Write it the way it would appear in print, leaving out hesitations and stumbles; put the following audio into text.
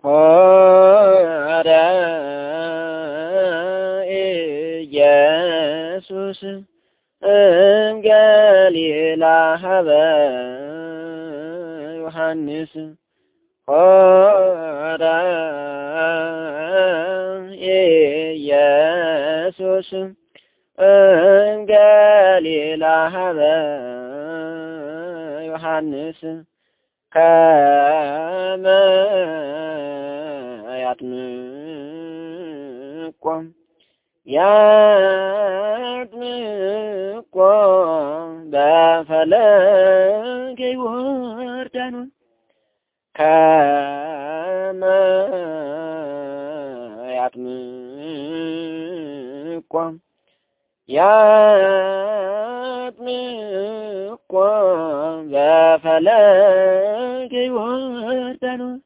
ሆረ ኢየሱስ እምገሊላ ሀበ ዮሐንስ ሆረ ኢየሱስ እምገሊላ ሀበ ዮሐንስ ከመ ያጥምቆ በፈለገ ዮርዳኖስ ከመ ያጥምቆ በፈለገ ዮርዳኖስ